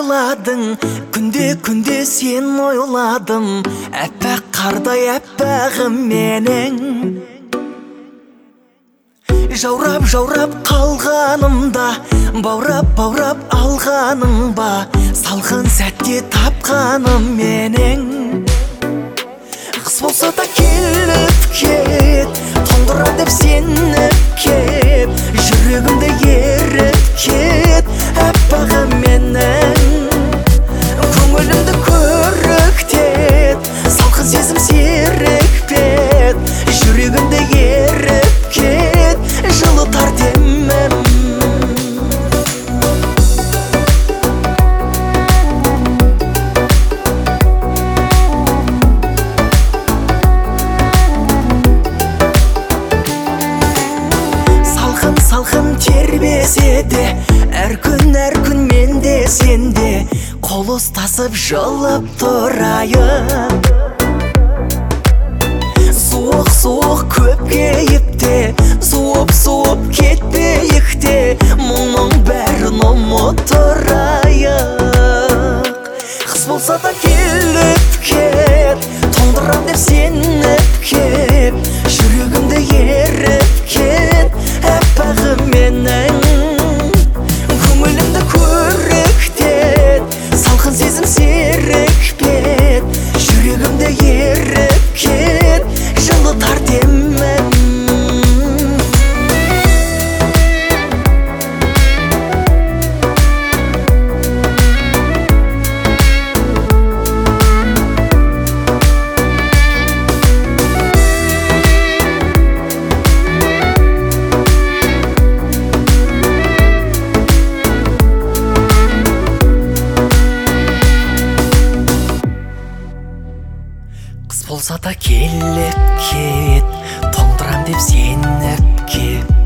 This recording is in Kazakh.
ойладың, күнде сен ойладым, әппақ қардай әппағым менің. Жаурап қалғанымда, баурап алғаның ба, салқын сәтте тапқаным менің. Қыс болса да келіп кет, тоңдыра деп сеніп кет, жүрегімді еріп кет, әппағым менің. Көңілімді көріктет, салқын сезім серікпет, жүрегімді еріп кет, жылытар демім. Салқын тербеседі, әр күн менде сенде, қол ұстасып жылып тұрайын. Суық көп кейіпте, суып кетпейік те, мұның бәрін ұмыттырайық. Қыс болса да келіп кет, тоңдырам деп сеніп кет, жүрегімді еріп кет, әппағым менің. Көңілімді көріктет, салқын сезім серікпет, жүрегімді еріп кет, жылытар демім. Қыс болса да келіп кет, тоңдырам деп сеніп кет,